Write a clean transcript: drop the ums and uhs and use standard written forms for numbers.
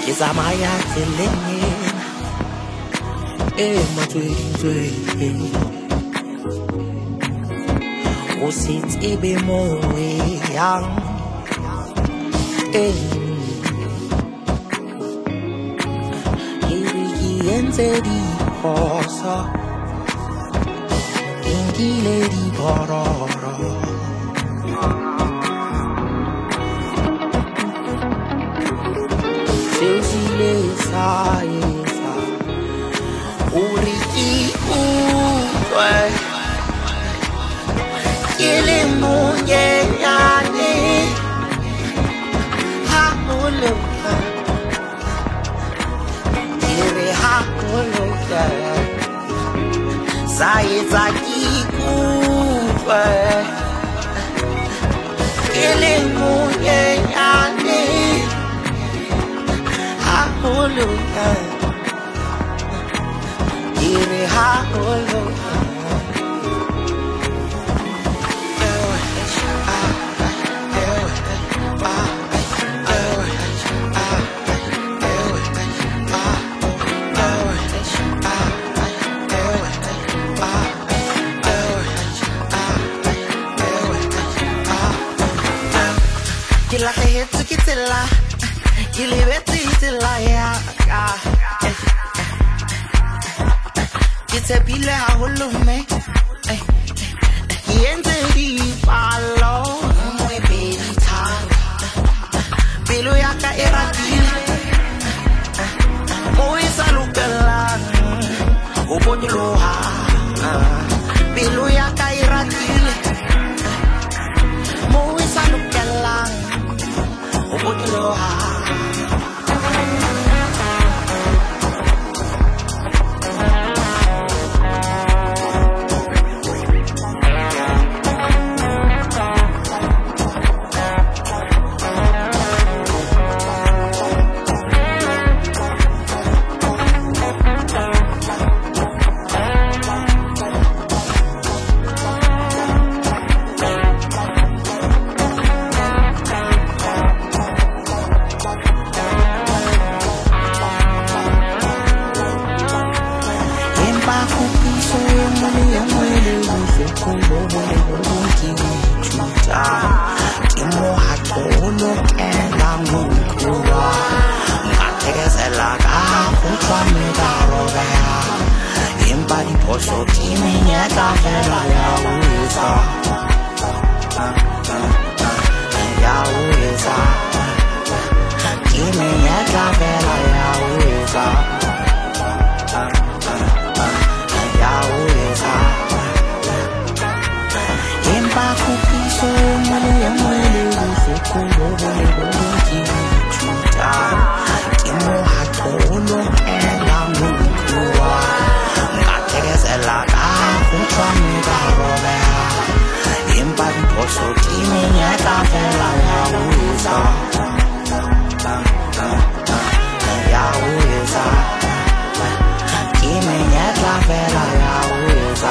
Izamaya telenge matwetwe o setse mo yang yenze di posa ingile di pororo sesile sa uri uwe ile munye yani ha ulu ire ha ulu sai kuwe ile munye yani ha ulu ire ha ulu la que tu kitela ile beti tela ya kitebile ha holume yende di palo mwe baby time bilo ya ka eratile moy salukela obonloha bilo ya ka eratile moy salukela obonloha so kimi nyata vela ya uweza kimi nyata vela ya uweza impa kupiso mwele usiku kichuta kimo hatolo ela mukua la junto a mi barroga impa poso kimi nyata vela ya uweza kimi nyata vela ya uweza